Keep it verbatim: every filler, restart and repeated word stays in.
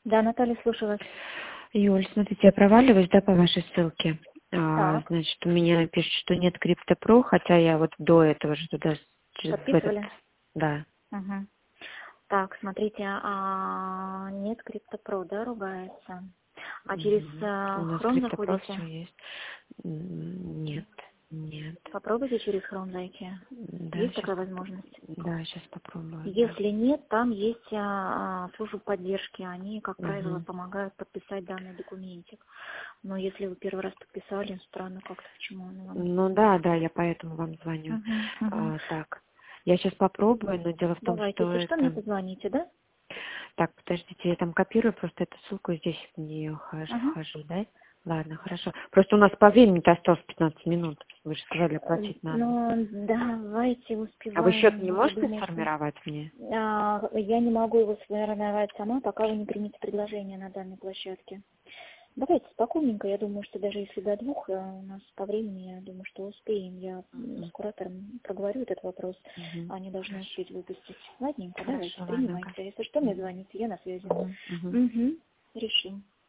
Да, Наталья, слушаю вас. Юль, смотрите, я проваливаюсь, да, по вашей ссылке. А, Так, значит, у меня пишет, что нет CryptoPro, хотя я вот до этого же туда через в этот, подписывали? да. Угу. Так, смотрите, а, нет CryptoPro, да, ругается. А через Мгм. У а, нас Chrome CryptoPro заходите? все есть. М, Нет, нет. Попробуйте через Chrome зайти. Да, Есть сейчас, такая возможность? да, сейчас попробую, да. Если нет, там есть а, а, служба поддержки. Они, как правило, Мгм. помогают подписать данный документик. Но если вы первый раз подписали, странно как-то, почему он вам... Ну да, да, я поэтому вам звоню. Угу, угу. А, так, я сейчас попробую, но дело в том, Давайте, что если что, мне это... позвоните, да? Так, подождите, я там копирую просто эту ссылку, здесь в нее хожу, Ага. вхожу, да? Ладно, хорошо. Просто у нас по времени-то осталось пятнадцать минут. Вы же сказали, Э, оплатить надо. Ну, давайте А вы счет успеваем. не Ну, я можете думаю, что сформировать мне? а, я не могу его сформировать сама, пока вы не примете предложение на данной площадке. Давайте спокойненько. Я думаю, что даже если до двух э, у нас по времени, я думаю, что успеем. Я м, с Мгм. куратором проговорю этот вопрос. Мгм. Они должны Хорошо. успеть выпустить. Ладненько, давайте, Хорошо, ладненько. принимайте. Если что, мне Мгм. звоните, я на связи. Мгм. Мгм. Угу. Решим.